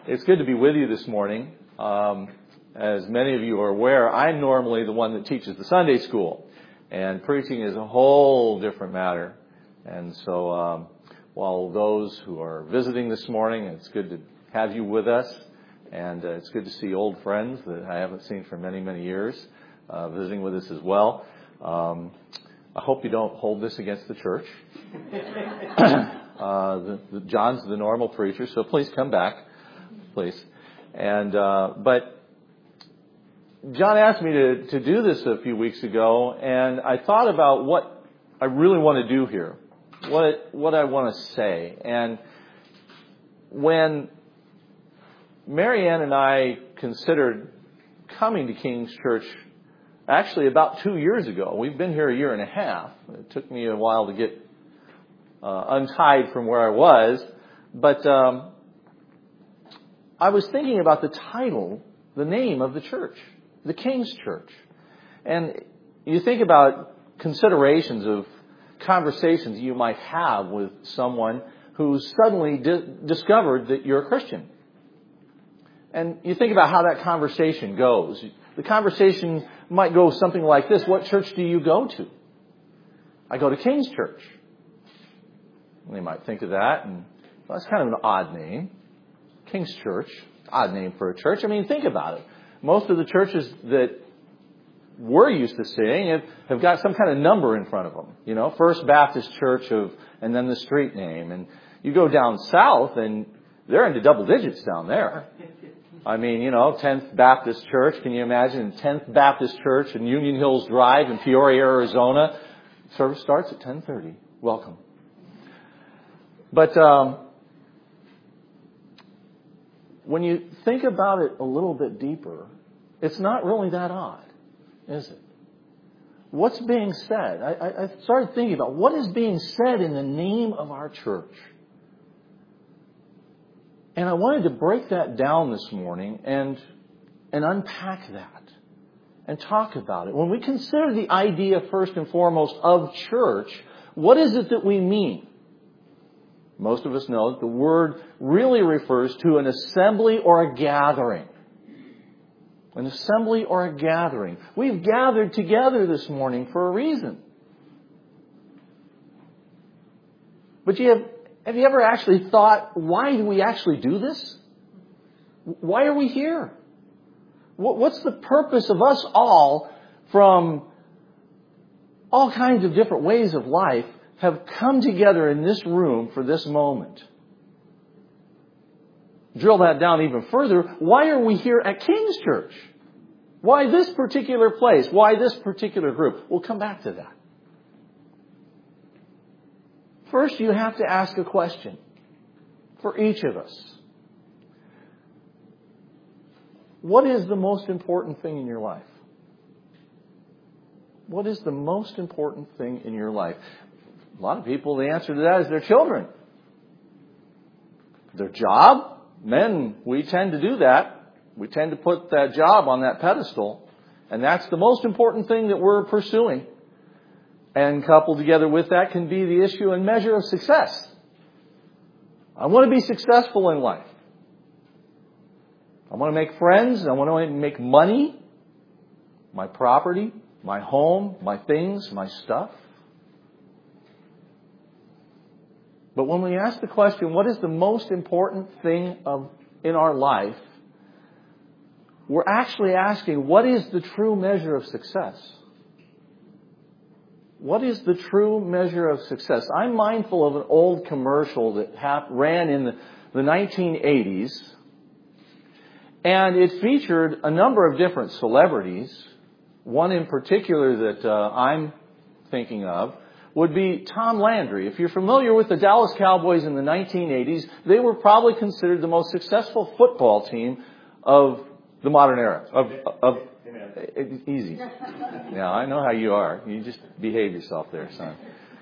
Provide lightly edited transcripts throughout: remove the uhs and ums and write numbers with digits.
It's good to be with you this morning. As many of you are aware, I'm normally the one that teaches the Sunday school, and preaching is a whole different matter. And so while those who are visiting this morning, it's good to have you with us, and it's good to see old friends that I haven't seen for many, many years visiting with us as well. I hope you don't hold this against the church. John's the normal preacher, so please come back, please. And but John asked me to do this a few weeks ago, and I thought about what I really want to do here, what I want to say. And when Marianne and I considered coming to King's Church, actually about 2 years ago, we've been here a year and a half. It took me a while to get untied from where I was, but I was thinking about the title, the name of the church, the King's Church. And you think about considerations of conversations you might have with someone who suddenly discovered that you're a Christian. And you think about how that conversation goes. The conversation might go something like this: what church do you go to? I go to King's Church. And they might think of that, and well, that's kind of an odd name. King's Church, odd name for a church. I mean, think about it. Most of the churches that we're used to seeing have got some kind of number in front of them. You know, First Baptist Church and then the street name. And you go down south, and they're into double digits down there. I mean, you know, 10th Baptist Church. Can you imagine 10th Baptist Church in Union Hills Drive in Peoria, Arizona? Service starts at 10:30. Welcome. But when you think about it a little bit deeper, it's not really that odd, is it? What's being said? I started thinking about what is being said in the name of our church. And I wanted to break that down this morning and unpack that and talk about it. When we consider the idea first and foremost of church, what is it that we mean? Most of us know that the word really refers to an assembly or a gathering. An assembly or a gathering. We've gathered together this morning for a reason. But have you ever actually thought, why do we actually do this? Why are we here? What's the purpose of us all, from all kinds of different ways of life, have come together in this room for this moment? Drill that down even further. Why are we here at King's Church? Why this particular place? Why this particular group? We'll come back to that. First, you have to ask a question for each of us. What is the most important thing in your life? What is the most important thing in your life? A lot of people, the answer to that is their children. Their job. Men, we tend to do that. We tend to put that job on that pedestal. And that's the most important thing that we're pursuing. And coupled together with that can be the issue and measure of success. I want to be successful in life. I want to make friends. I want to make money, my property, my home, my things, my stuff. But when we ask the question, what is the most important thing in our life, we're actually asking, what is the true measure of success? What is the true measure of success? I'm mindful of an old commercial that ran in the 1980s. And it featured a number of different celebrities. One in particular that I'm thinking of would be Tom Landry. If you're familiar with the Dallas Cowboys in the 1980s, they were probably considered the most successful football team of the modern era. Easy. Yeah, I know how you are. You just behave yourself there, son.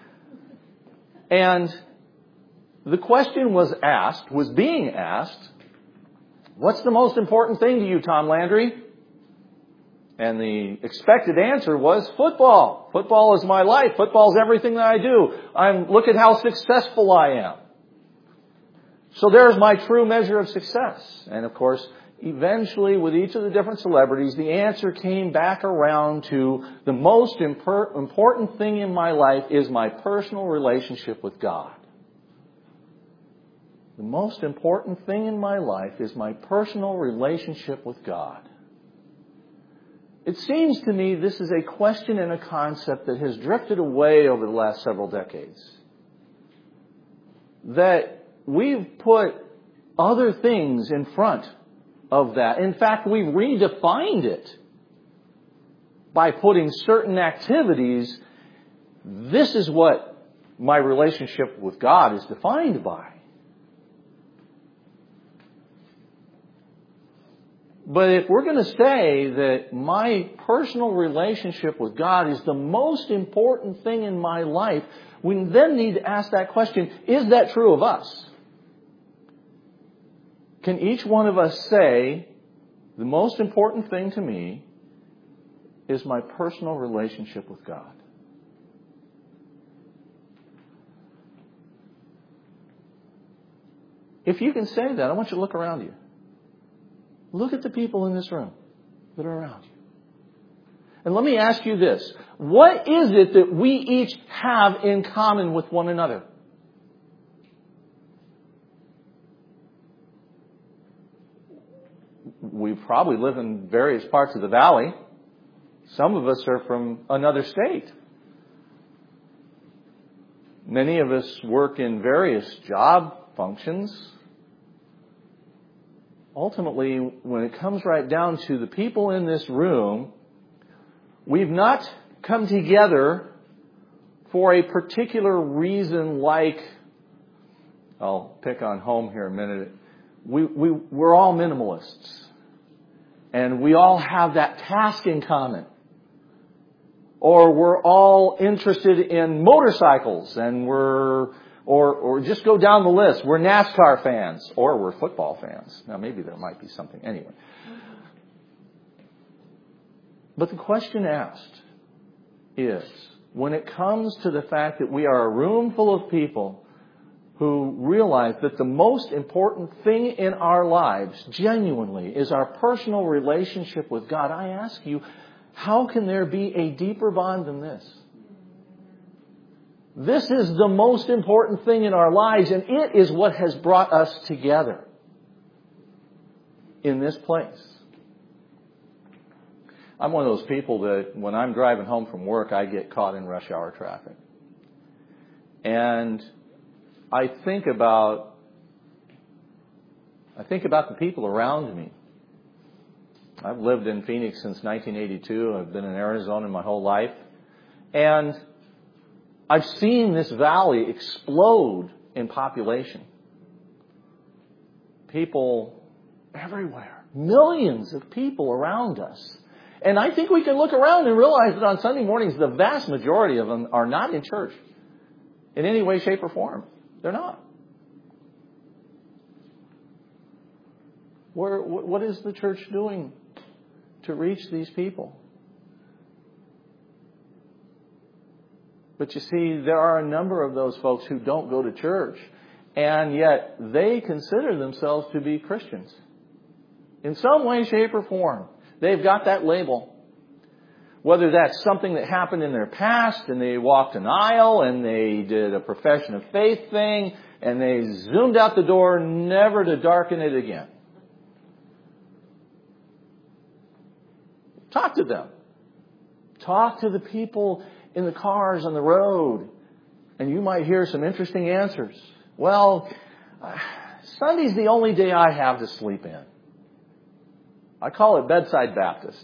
And the question was being asked, what's the most important thing to you, Tom Landry? And the expected answer was football. Football is my life. Football is everything that I do. Look at how successful I am. So there's my true measure of success. And of course, eventually with each of the different celebrities, the answer came back around to the most important thing in my life is my personal relationship with God. The most important thing in my life is my personal relationship with God. It seems to me this is a question and a concept that has drifted away over the last several decades. That we've put other things in front of that. In fact, we've redefined it by putting certain activities. This is what my relationship with God is defined by. But if we're going to say that my personal relationship with God is the most important thing in my life, we then need to ask that question, is that true of us? Can each one of us say, the most important thing to me is my personal relationship with God? If you can say that, I want you to look around you. Look at the people in this room that are around you. And let me ask you this. What is it that we each have in common with one another? We probably live in various parts of the valley. Some of us are from another state. Many of us work in various job functions. Ultimately, when it comes right down to the people in this room, we've not come together for a particular reason like, I'll pick on home here a minute. We're all minimalists. And we all have that task in common. Or we're all interested in motorcycles and or just go down the list. We're NASCAR fans or we're football fans. Now maybe there might be something. Anyway. But the question asked is, when it comes to the fact that we are a room full of people who realize that the most important thing in our lives, genuinely, is our personal relationship with God, I ask you, how can there be a deeper bond than this? This is the most important thing in our lives, and it is what has brought us together in this place. I'm one of those people that when I'm driving home from work, I get caught in rush hour traffic. And I think about the people around me. I've lived in Phoenix since 1982. I've been in Arizona my whole life. And I've seen this valley explode in population. People everywhere. Millions of people around us. And I think we can look around and realize that on Sunday mornings, the vast majority of them are not in church in any way, shape, or form. They're not. What is the church doing to reach these people? But you see, there are a number of those folks who don't go to church, and yet they consider themselves to be Christians. In some way, shape, or form. They've got that label. Whether that's something that happened in their past and they walked an aisle and they did a profession of faith thing and they zoomed out the door never to darken it again. Talk to them. Talk to the people in the cars on the road and you might hear some interesting answers. Well, Sunday's the only day I have to sleep in. I call it Bedside Baptist.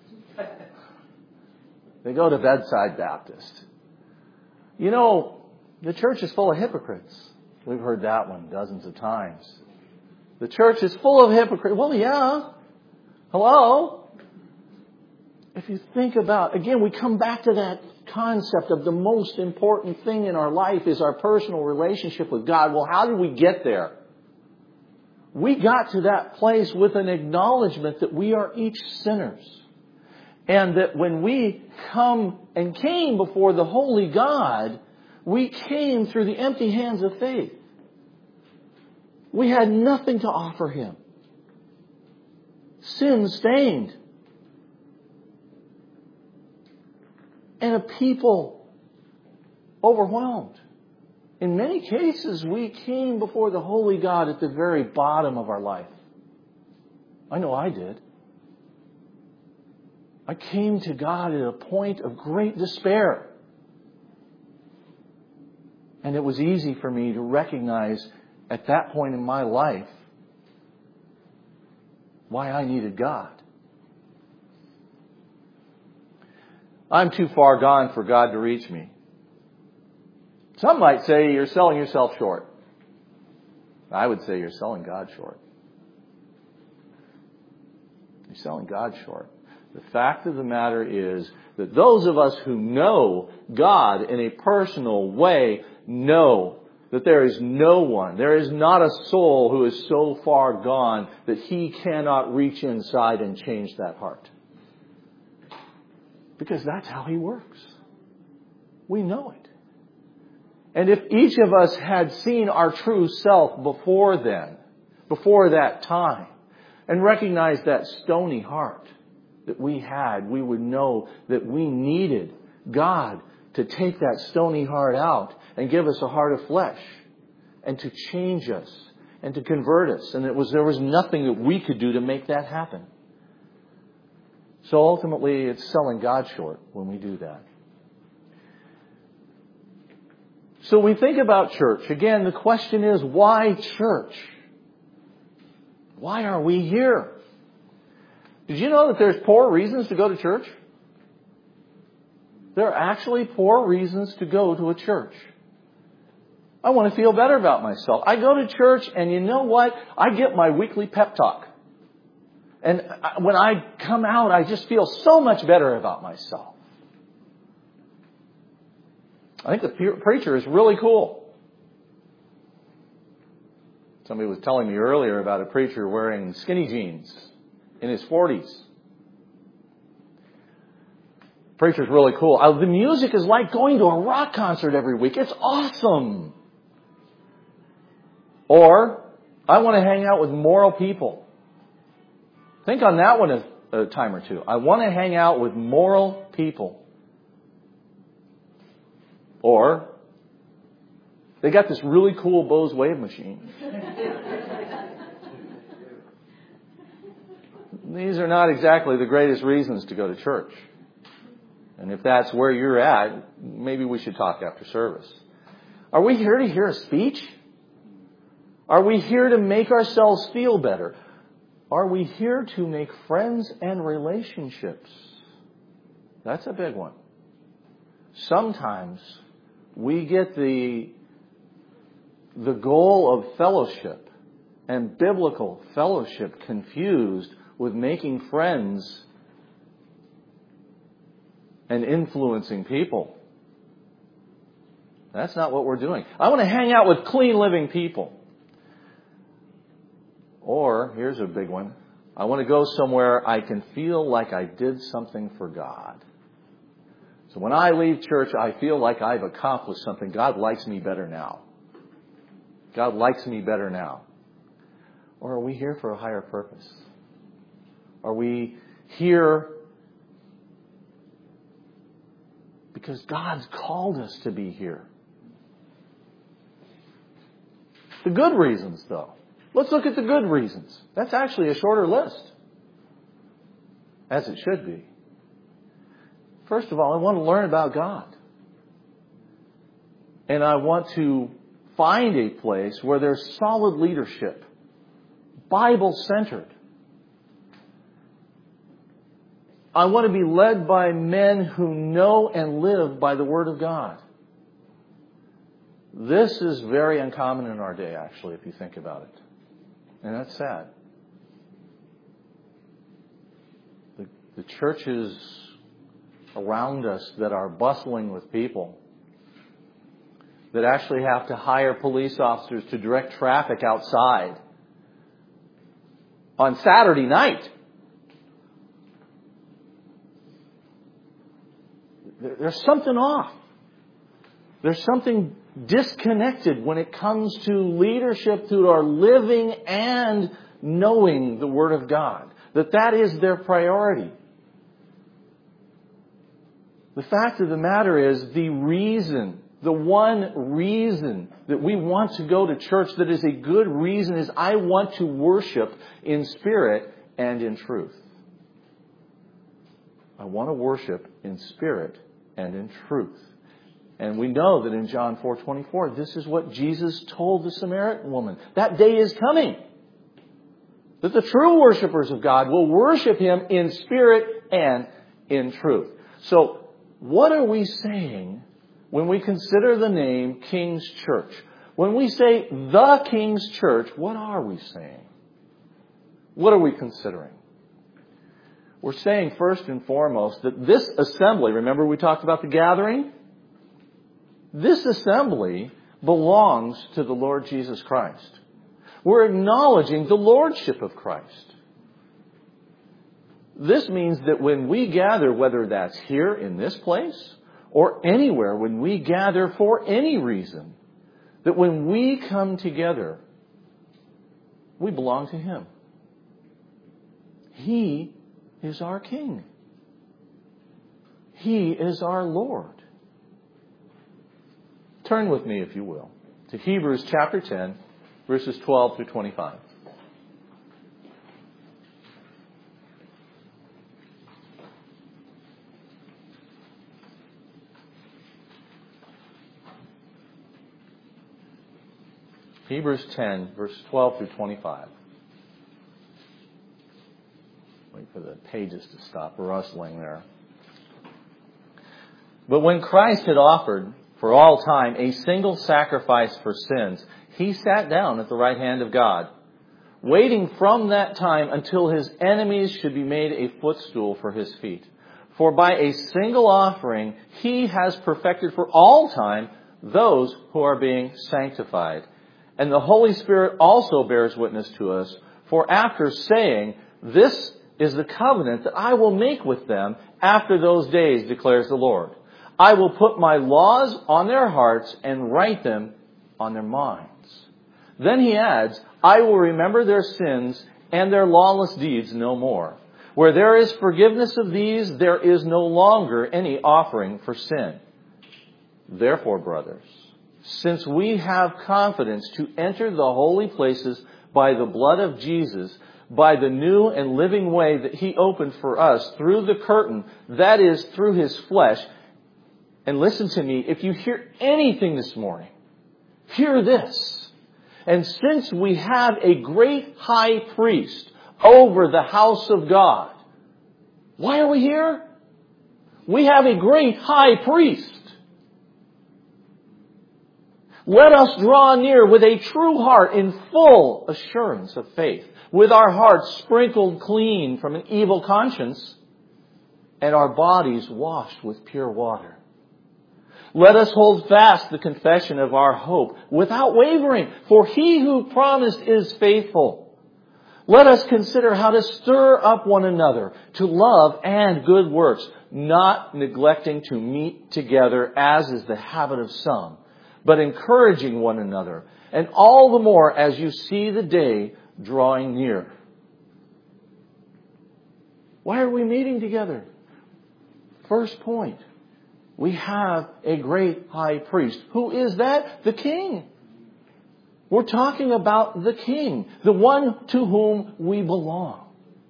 They go to Bedside Baptist. You know, the church is full of hypocrites. We've heard that one dozens of times. The church is full of hypocrites. Well, yeah. Hello? If you think about, again, we come back to that concept of the most important thing in our life is our personal relationship with God. Well, how did we get there? We got to that place with an acknowledgement that we are each sinners. And that when we came before the holy God, we came through the empty hands of faith. We had nothing to offer Him. Sin-stained. And a people overwhelmed. In many cases, we came before the holy God at the very bottom of our life. I know I did. I came to God at a point of great despair. And it was easy for me to recognize at that point in my life why I needed God. I'm too far gone for God to reach me. Some might say you're selling yourself short. I would say you're selling God short. You're selling God short. The fact of the matter is that those of us who know God in a personal way know that there is no one, there is not a soul who is so far gone that He cannot reach inside and change that heart. Because that's how He works. We know it. And if each of us had seen our true self before then, before that time, and recognized that stony heart that we had, we would know that we needed God to take that stony heart out and give us a heart of flesh and to change us and to convert us. And there was nothing that we could do to make that happen. So ultimately, it's selling God short when we do that. So we think about church. Again, the question is, why church? Why are we here? Did you know that there's poor reasons to go to church? There are actually poor reasons to go to a church. I want to feel better about myself. I go to church and you know what? I get my weekly pep talk. And when I come out, I just feel so much better about myself. I think the preacher is really cool. Somebody was telling me earlier about a preacher wearing skinny jeans in his 40s. Preacher's really cool. The music is like going to a rock concert every week. It's awesome. Or, I want to hang out with moral people. Think on that one a time or two. I want to hang out with moral people. Or, they got this really cool Bose wave machine. These are not exactly the greatest reasons to go to church. And if that's where you're at, maybe we should talk after service. Are we here to hear a speech? Are we here to make ourselves feel better? Are we here to make friends and relationships? That's a big one. Sometimes we get the goal of fellowship and biblical fellowship confused with making friends and influencing people. That's not what we're doing. I want to hang out with clean living people. Or, here's a big one. I want to go somewhere I can feel like I did something for God. So when I leave church, I feel like I've accomplished something. God likes me better now. God likes me better now. Or are we here for a higher purpose? Are we here because God's called us to be here? The good reasons, though. Let's look at the good reasons. That's actually a shorter list. As it should be. First of all, I want to learn about God. And I want to find a place where there's solid leadership. Bible-centered. I want to be led by men who know and live by the Word of God. This is very uncommon in our day, actually, if you think about it. And that's sad. The churches around us that are bustling with people, that actually have to hire police officers to direct traffic outside on Saturday night. There's something off. There's something disconnected when it comes to leadership through our living and knowing the Word of God. That is their priority. The fact of the matter is, the one reason that we want to go to church that is a good reason is I want to worship in spirit and in truth. I want to worship in spirit and in truth. And we know that in John 4:24, this is what Jesus told the Samaritan woman. That day is coming that the true worshipers of God will worship Him in spirit and in truth. So, what are we saying when we consider the name King's Church? When we say the King's Church, what are we saying? What are we considering? We're saying first and foremost that this assembly, remember we talked about the gathering? This assembly belongs to the Lord Jesus Christ. We're acknowledging the lordship of Christ. This means that when we gather, whether that's here in this place or anywhere, when we gather for any reason, that when we come together, we belong to Him. He is our King. He is our Lord. Turn with me, if you will, to Hebrews chapter 10, verses 12 through 25. Hebrews 10, verse 12 through 25. Wait for the pages to stop rustling there. But when Christ had offered for all time a single sacrifice for sins, He sat down at the right hand of God, waiting from that time until His enemies should be made a footstool for His feet. For by a single offering He has perfected for all time those who are being sanctified. And the Holy Spirit also bears witness to us, for after saying, "This is the covenant that I will make with them after those days, declares the Lord. I will put my laws on their hearts and write them on their minds." Then He adds, "I will remember their sins and their lawless deeds no more. Where there is forgiveness of these, there is no longer any offering for sin. Therefore, brothers, since we have confidence to enter the holy places by the blood of Jesus, by the new and living way that He opened for us through the curtain, that is, through His flesh." And listen to me, if you hear anything this morning, hear this. "And since we have a great high priest over the house of God." Why are we here? We have a great high priest. "Let us draw near with a true heart in full assurance of faith, with our hearts sprinkled clean from an evil conscience and our bodies washed with pure water. Let us hold fast the confession of our hope without wavering, for He who promised is faithful. Let us consider how to stir up one another to love and good works, not neglecting to meet together as is the habit of some, but encouraging one another, and all the more as you see the day drawing near." Why are we meeting together? First point. We have a great high priest. Who is that? The King. We're talking about the King, the one to whom we belong.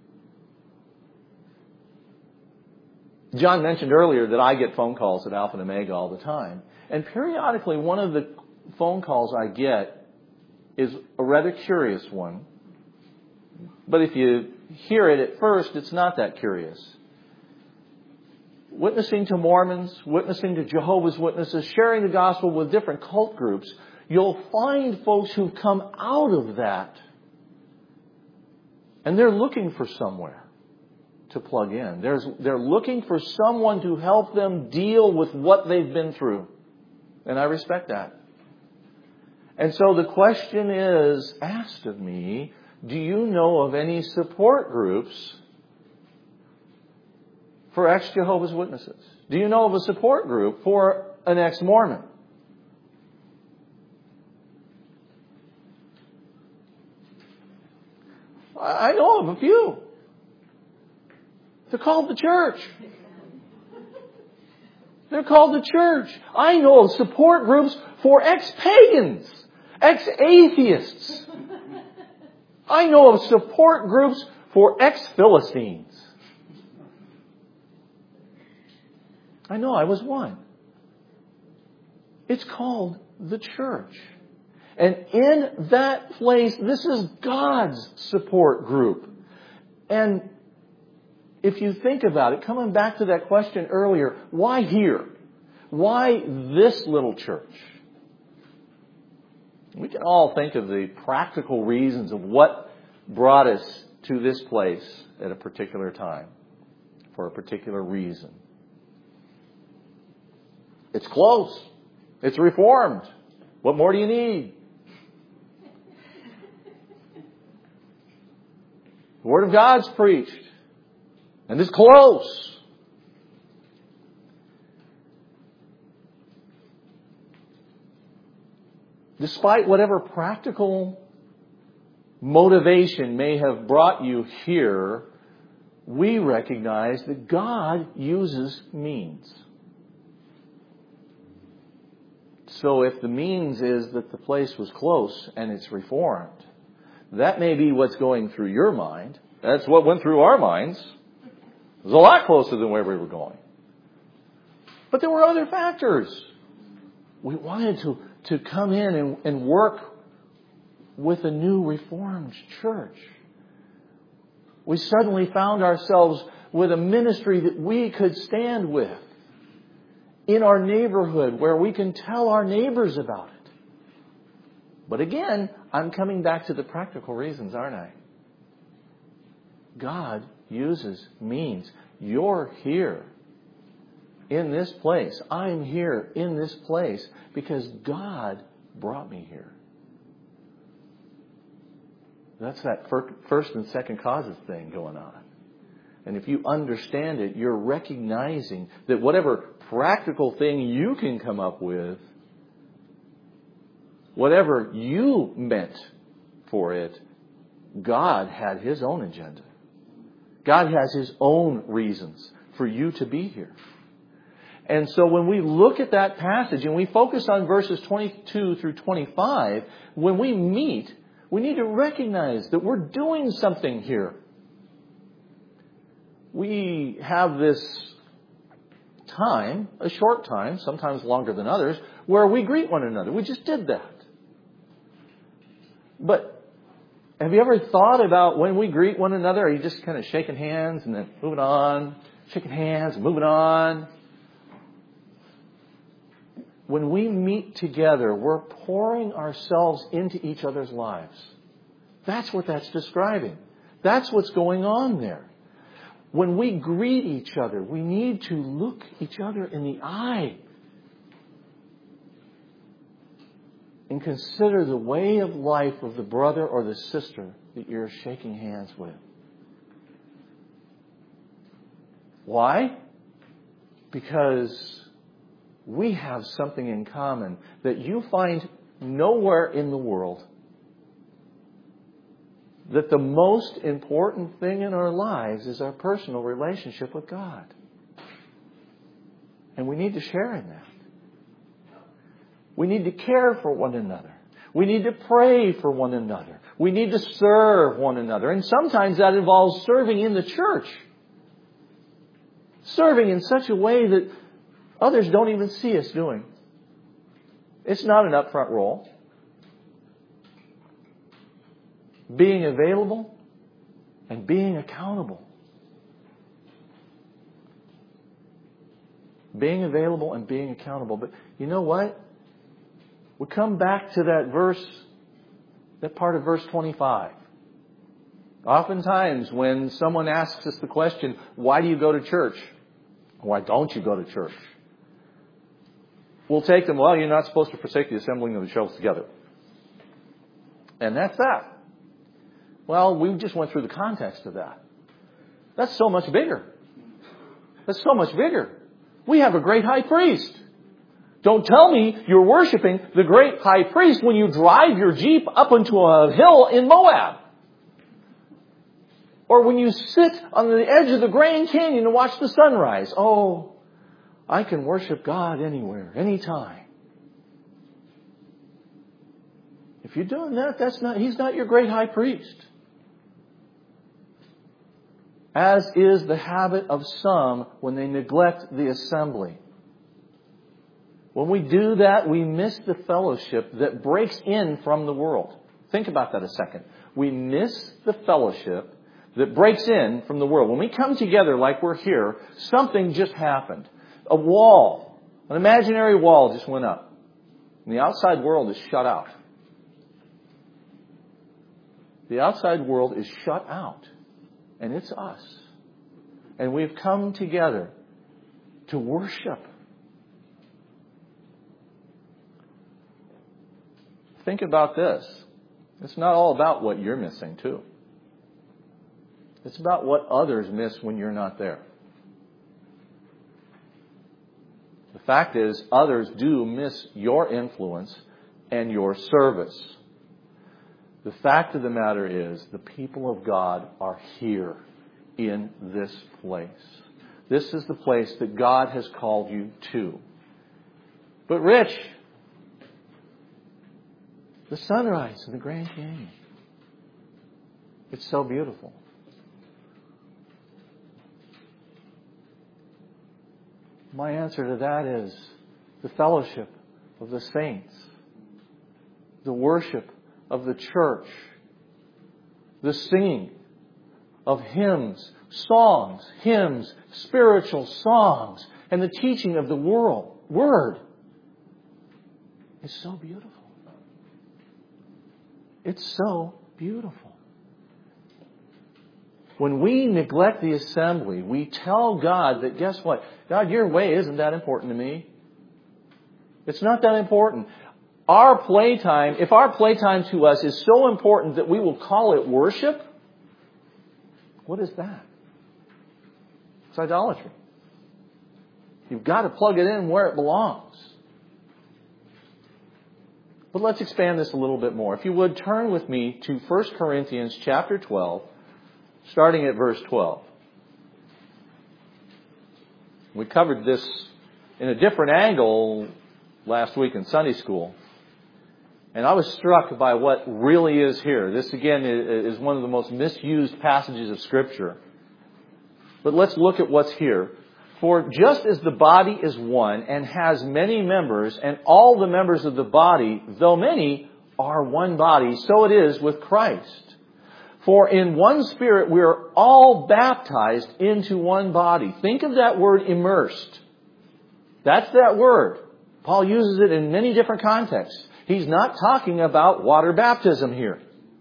John mentioned earlier that I get phone calls at Alpha and Omega all the time. And periodically, one of the phone calls I get is a rather curious one. But if you hear it at first, it's not that curious. Witnessing to Mormons, witnessing to Jehovah's Witnesses, sharing the gospel with different cult groups, you'll find folks who've come out of that. And they're looking for somewhere to plug in. They're looking for someone to help them deal with what they've been through. And I respect that. And so the question is asked of me, do you know of any support groups for ex-Jehovah's Witnesses? Do you know of a support group for an ex-Mormon? I know of a few. They're called the church. They're called the church. I know of support groups for ex-pagans, ex-atheists. I know of support groups for ex-Philistines. I know I was one. It's called the church. And in that place, this is God's support group. And if you think about it, coming back to that question earlier, why here? Why this little church? We can all think of the practical reasons of what brought us to this place at a particular time, for a particular reason. It's close. It's reformed. What more do you need? The Word of God's preached. And it's close. Despite whatever practical motivation may have brought you here, we recognize that God uses means. So if the means is that the place was close and it's reformed, that may be what's going through your mind. That's what went through our minds. It was a lot closer than where we were going. But there were other factors. We wanted to come in and work with a new Reformed church. We suddenly found ourselves with a ministry that we could stand with in our neighborhood where we can tell our neighbors about it. But again, I'm coming back to the practical reasons, aren't I? God uses means. You're here in this place. I'm here in this place because God brought me here. That's that first and second causes thing going on. And if you understand it, you're recognizing that whatever practical thing you can come up with, whatever you meant for it, God had His own agenda. God has His own reasons for you to be here. And so when we look at that passage and we focus on verses 22 through 25, when we meet, we need to recognize that we're doing something here. We have this time, a short time, sometimes longer than others, where we greet one another. We just did that. But have you ever thought about when we greet one another, are you just kind of shaking hands and then moving on, shaking hands and moving on? When we meet together, we're pouring ourselves into each other's lives. That's what that's describing. That's what's going on there. When we greet each other, we need to look each other in the eye and consider the way of life of the brother or the sister that you're shaking hands with. Why? Because we have something in common that you find nowhere in the world. That the most important thing in our lives is our personal relationship with God. And we need to share in that. We need to care for one another. We need to pray for one another. We need to serve one another. And sometimes that involves serving in the church. Serving in such a way that others don't even see us doing. It's not an upfront role. Being available and being accountable. Being available and being accountable. But you know what? We come back to that verse, that part of verse 25. Oftentimes when someone asks us the question, why do you go to church? Why don't you go to church? We'll take them, well, you're not supposed to forsake the assembling of yourselves together. And that's that. Well, we just went through the context of that. That's so much bigger. That's so much bigger. We have a great high priest. Don't tell me you're worshiping the great high priest when you drive your Jeep up into a hill in Moab. Or when you sit on the edge of the Grand Canyon and watch the sunrise. Oh, I can worship God anywhere, anytime. If you're doing that, He's not your great high priest. As is the habit of some when they neglect the assembly. When we do that, we miss the fellowship that breaks in from the world. Think about that a second. We miss the fellowship that breaks in from the world. When we come together like we're here, something just happened. A wall, an imaginary wall just went up. And the outside world is shut out. The outside world is shut out. And it's us. And we've come together to worship. Think about this. It's not all about what you're missing, too. It's about what others miss when you're not there. The fact is, others do miss your influence and your service. The fact of the matter is, the people of God are here in this place. This is the place that God has called you to. But Rich, the sunrise in the Grand Canyon, it's so beautiful. My answer to that is the fellowship of the saints, the worship of the church, the singing of hymns, songs, hymns, spiritual songs, and the teaching of the Word is so beautiful. It's so beautiful. When we neglect the assembly, we tell God that, guess what? God, your way isn't that important to me. It's not that important. Our playtime, if our playtime to us is so important that we will call it worship, what is that? It's idolatry. You've got to plug it in where it belongs. But let's expand this a little bit more. If you would, turn with me to 1 Corinthians chapter 12, starting at verse 12. We covered this in a different angle last week in Sunday school. And I was struck by what really is here. This, again, is one of the most misused passages of Scripture. But let's look at what's here. For just as the body is one and has many members, and all the members of the body, though many, are one body, so it is with Christ. For in one Spirit we are all baptized into one body. Think of that word immersed. That's that word. Paul uses it in many different contexts. He's not talking about water baptism here.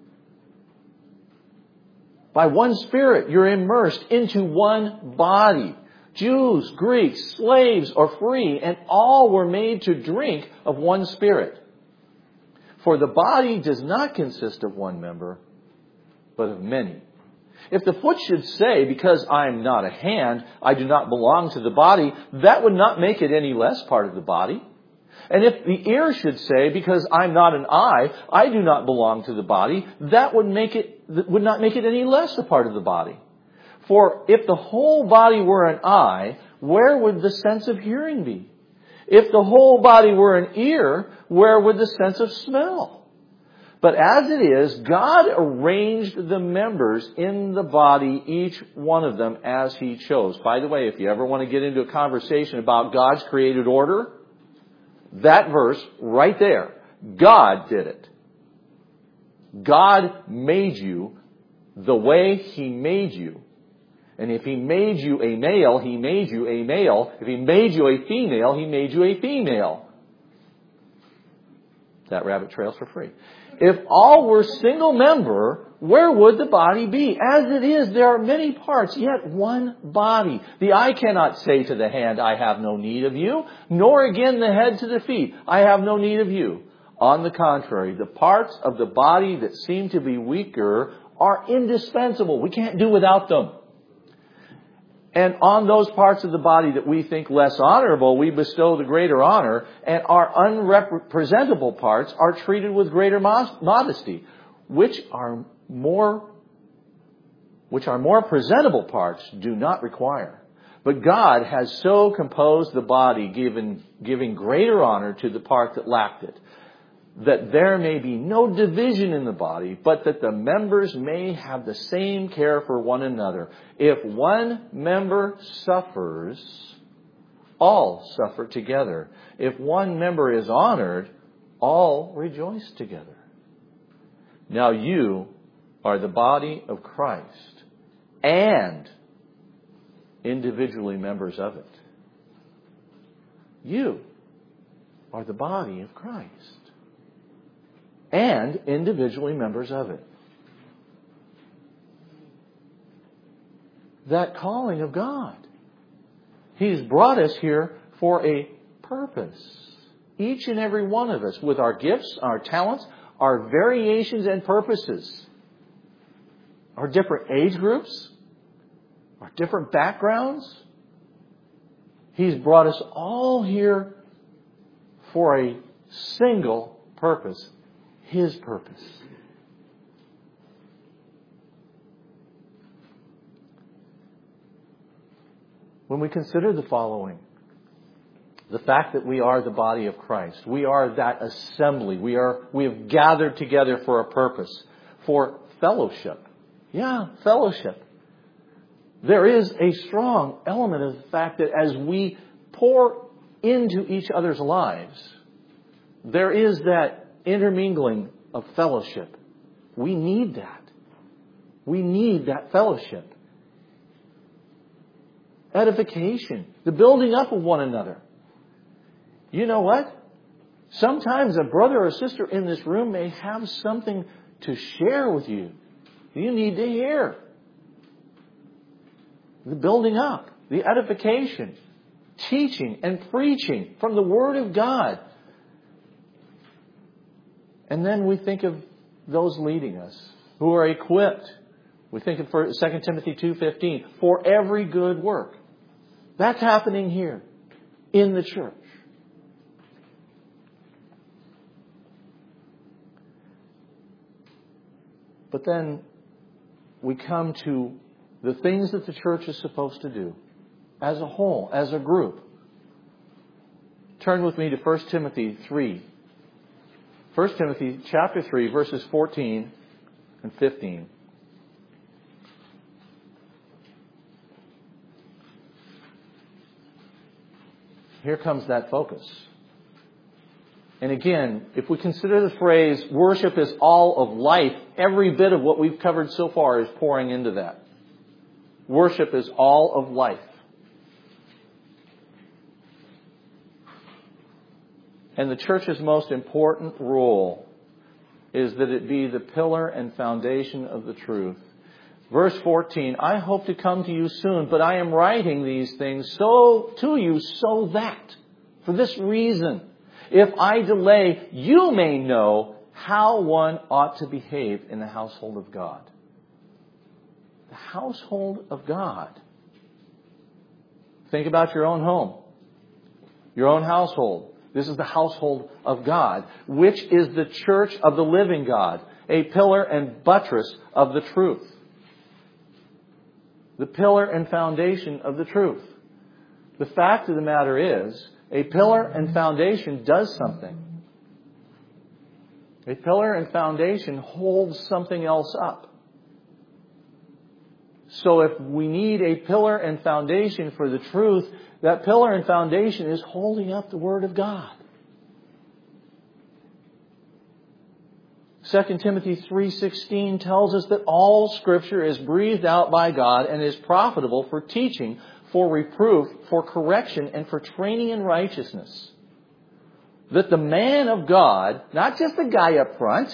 By one Spirit, you're immersed into one body. Jews, Greeks, slaves, or free, and all were made to drink of one Spirit. For the body does not consist of one member, but of many. If the foot should say, because I am not a hand, I do not belong to the body, that would not make it any less part of the body. And if the ear should say, because I'm not an eye, I do not belong to the body, that would not make it any less a part of the body. For if the whole body were an eye, where would the sense of hearing be? If the whole body were an ear, where would the sense of smell? But as it is, God arranged the members in the body, each one of them as He chose. By the way, if you ever want to get into a conversation about God's created order, that verse right there, God did it. God made you the way He made you. And if He made you a male, He made you a male. If He made you a female, He made you a female. That rabbit trails for free. If all were single member, where would the body be? As it is, there are many parts, yet one body. The eye cannot say to the hand, I have no need of you, nor again the head to the feet, I have no need of you. On the contrary, the parts of the body that seem to be weaker are indispensable. We can't do without them. And on those parts of the body that we think less honorable, we bestow the greater honor, and our unrepresentable parts are treated with greater modesty, which are more which our more presentable parts do not require. But God has so composed the body, giving greater honor to the part that lacked it, that there may be no division in the body, but that the members may have the same care for one another. If one member suffers, all suffer together. If one member is honored, all rejoice together. Now you are the body of Christ and individually members of it. You are the body of Christ and individually members of it. That calling of God. He's brought us here for a purpose. Each and every one of us, with our gifts, our talents, our variations and purposes, our different age groups, our different backgrounds. He's brought us all here for a single purpose. His purpose. When we consider the following, the fact that we are the body of Christ, we are that assembly, we have gathered together for a purpose, for fellowship. Yeah, fellowship. There is a strong element of the fact that as we pour into each other's lives, there is that intermingling of fellowship. We need that. We need that fellowship. Edification, the building up of one another. You know what? Sometimes a brother or sister in this room may have something to share with you. You need to hear. The building up, the edification, teaching and preaching from the Word of God. And then we think of those leading us who are equipped. We think of 2 Timothy 2:15, for every good work. That's happening here in the church. But then we come to the things that the church is supposed to do as a whole, as a group. Turn with me to 1 Timothy 3. 1 Timothy chapter 3, verses 14 and 15. Here comes that focus. And again, if we consider the phrase, worship is all of life, every bit of what we've covered so far is pouring into that. Worship is all of life. And the church's most important role is that it be the pillar and foundation of the truth. Verse 14, I hope to come to you soon, but I am writing these things to you so that, for this reason, if I delay, you may know how one ought to behave in the household of God. The household of God. Think about your own home, your own household. This is the household of God, which is the church of the living God, a pillar and buttress of the truth. The pillar and foundation of the truth. The fact of the matter is, a pillar and foundation does something. A pillar and foundation holds something else up. So if we need a pillar and foundation for the truth, that pillar and foundation is holding up the Word of God. 2 Timothy 3:16 tells us that all Scripture is breathed out by God and is profitable for teaching, for reproof, for correction, and for training in righteousness. That the man of God, not just the guy up front,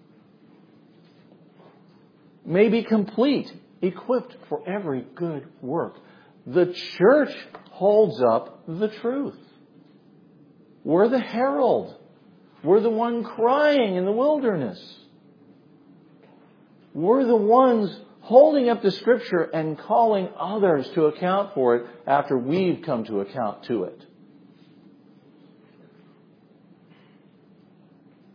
may be complete, equipped for every good work. The church holds up the truth. We're the herald. We're the one crying in the wilderness. We're the ones holding up the Scripture and calling others to account for it after we've come to account to it.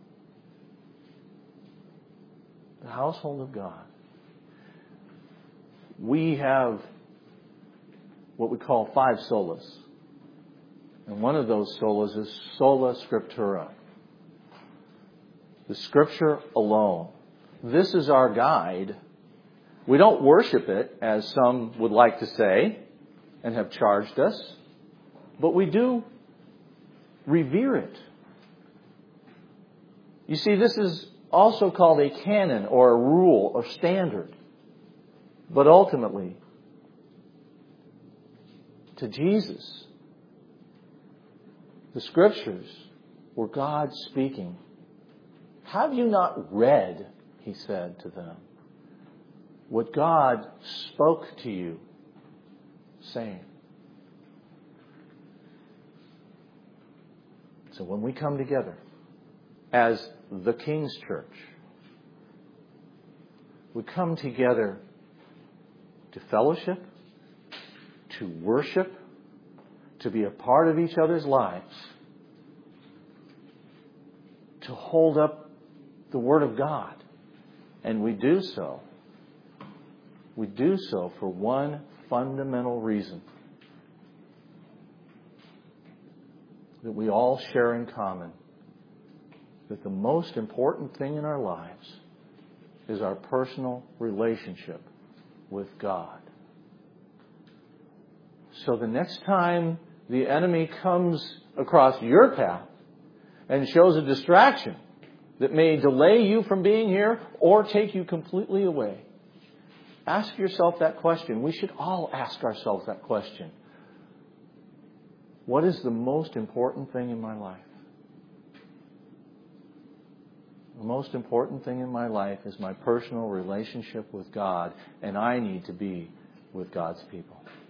The household of God. we have what we call 5 solas. And one of those solas is sola scriptura. The Scripture alone. This is our guide. We don't worship it, as some would like to say, and have charged us, but we do revere it. You see, this is also called a canon or a rule or standard. But ultimately, to Jesus, the Scriptures were God speaking. Have you not read, he said to them, what God spoke to you, saying? So when we come together as the King's Church, we come together to fellowship, to worship, to be a part of each other's lives, to hold up the Word of God. And we do so. We do so for one fundamental reason. That we all share in common that the most important thing in our lives is our personal relationship with God. So the next time the enemy comes across your path and shows a distraction that may delay you from being here or take you completely away, ask yourself that question. We should all ask ourselves that question. What is the most important thing in my life? The most important thing in my life is my personal relationship with God, and I need to be with God's people.